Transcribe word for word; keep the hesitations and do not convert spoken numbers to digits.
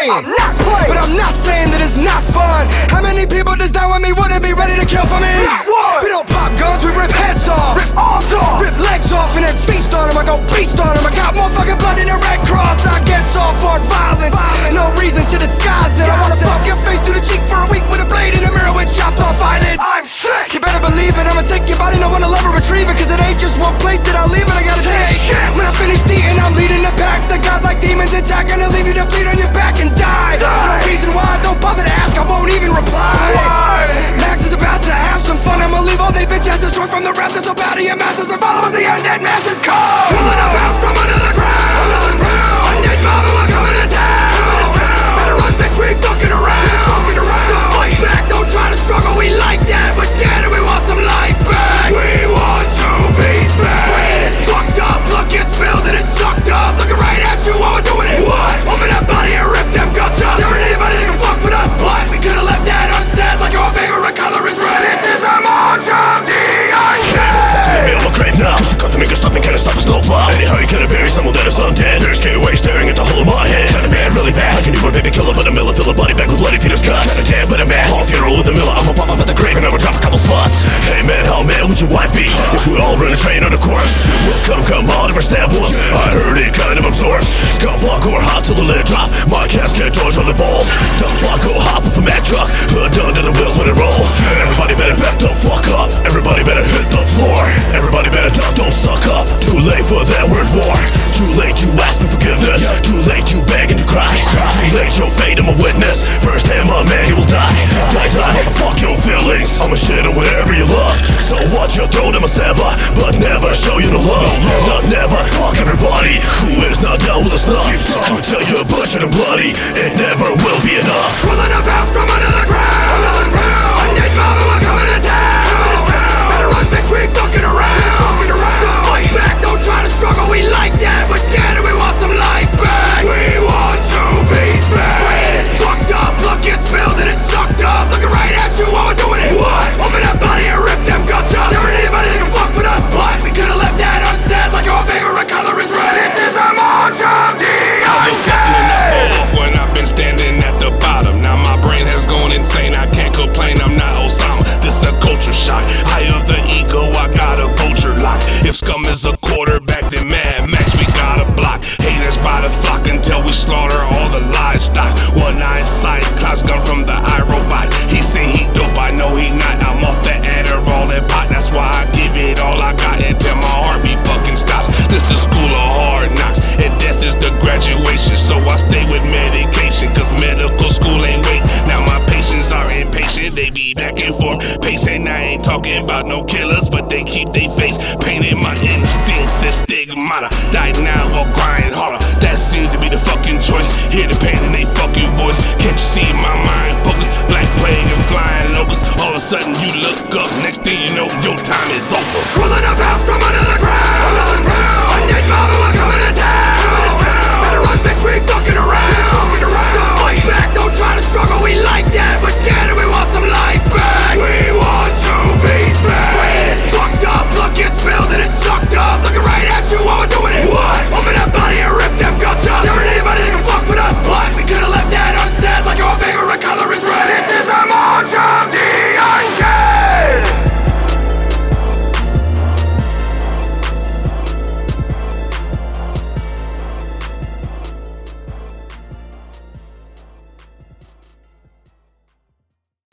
playing, but I'm not saying that it's not fun. How many people just down with me wouldn't be ready to kill for me? We don't pop guns, we rip heads off, rip, off. rip legs off and then feast on them. I go beast on them. I got more fucking blood than a Red Cross. I get off on violence, no reason to disguise it. I wanna fuck your face through the cheek for a week with a blade in the mirror with chopped off eyelids. You better believe it, I'ma take your body, no one will ever retrieve it. Cause it ain't just one place that I leave it, I gotta take. When I finish eating, I'm leading the pack. The godlike demons attack, and they'll leave you to bleed on your back and die. No reason why, don't bother to ask, I won't even reply. Max is about to have some fun, I'ma leave all they bitch asses destroyed from the rafters. So bow to your masters and follow as the undead masses come. Pulling up out from under the ground. Undead mob, we're coming to town. Better run, bitch, we ain't fucking around. Don't fight back, don't try to struggle, we like that. But damn it, we want some life back. We want to be fed. Brain is fucked up, blood gets spilled and it's sucked up. Looking right at you while we're doing it. What? Open that body and rip them guts up. There ain't anybody that can fuck with us, but we could've left that unsaid. Like your favorite color is red. This is a march of the undead. I'm a grave now. Cut the niggas, nothing can stop us, no plow. Anyhow, you could've buried someone that is undead. Very scary way, staring at the hole of my head. Kinda mad, really bad. Like a newborn baby killer, but a miller. Fill a body back with bloody fetus guts. Kinda dead, but I'm mad. Long funeral with a miller. I'ma pop up at the grave and I'ma drop a couple spots. Hey man, how mad would your wife be if we all run a train on a corpse? Well, come, come on, never stab one. I heard it kind of absorbs. Scum flock or hot till the lid drop. My casket doors on the ball. Dumb flock go hop with a Mack truck. Hood down to the wheels when it roll. Everybody better back the fuck up. Everybody better hit the floor. Everybody better duck, don't suck up. Too late for that word war. Too late to ask for forgiveness. Too late to beg and to cry. Too late, your fate, I'm a witness. First hand, my man, he will die. Die, die, fuck your feelings. I'ma shit on whatever you love. So watch your throat, I'ma sever, but never show you no love. Not never, fuck everybody who is not down with the stuff. Who tell you butchered and bloody, it never will be enough. Rolling about from under the ground. Undead mob, we're coming to town. Better run, bitch, we ain't fucking around. Don't fight back, don't try to struggle, we like that. But damn it, we want some life back. We want to be fed. Brain is fucked up, blood gets spilled and it's sucked up. Looking right at you while we're doing it. What? Open that body and rip them guts up. There ain't anybody that can fuck with us, but we could've left that unsaid. Like your favorite color is red. This is a march of the undead. When I've been standing at the bottom, now my brain has gone insane. I can't complain, I'm not Osama. This a culture shock. High of the ego, I got a vulture lock. If scum is a quarterback, then Mad Max we got a block. Haters by the flock until we slaughter all the livestock. One eye Cyclops gun from the iRobot. He say he dope, I know he not. I'm off the Adderall and pot. That's why I give it all I got until my heartbeat fucking stops. This the school of hard knocks, and death is the graduation. So I stay with medication, cause medical school ain't wait. Now my patients are impatient, they be back and forth pacing. I ain't talking about no killers, but they keep they face painted. My instincts is stigmata. Die now or grind harder. That seems to be the fucking choice. Hear the pain in they fucking voice. Can't you see my mind focus? Black plague and flying locusts. All of a sudden you look up, next thing you know your time is over. Crawling up out from under the ground. Undead mob, we're coming to town. Better run, bitch, we ain't fucking around. Don't fight back, don't try to struggle, we like that. But